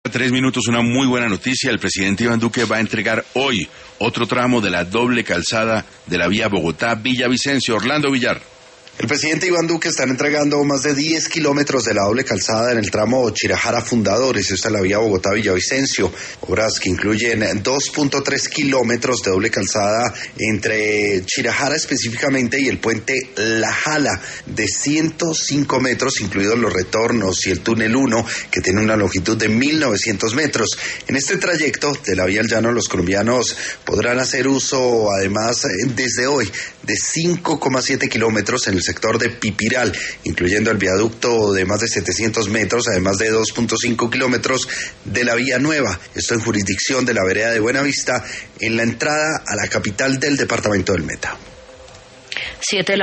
3 minutos, una muy buena noticia. El presidente Iván Duque va a entregar hoy otro tramo de la doble calzada de la vía Bogotá-Villavicencio. Orlando Villar. El presidente Iván Duque está entregando más de 10 kilómetros de la doble calzada en el tramo Chirajara Fundadores. Esta es la vía Bogotá-Villavicencio. Obras que incluyen 2.3 kilómetros de doble calzada entre Chirajara específicamente y el puente La Jala de 105 metros, incluidos los retornos y el túnel 1, que tiene una longitud de 1.900 metros. En este trayecto de la vía al llano, los colombianos podrán hacer uso, además, desde hoy, de 5,7 kilómetros en el sector de Pipiral, incluyendo el viaducto de más de 700 metros, además de 2.5 kilómetros de la vía nueva. Esto en jurisdicción de la vereda de Buenavista, en la entrada a la capital del departamento del Meta.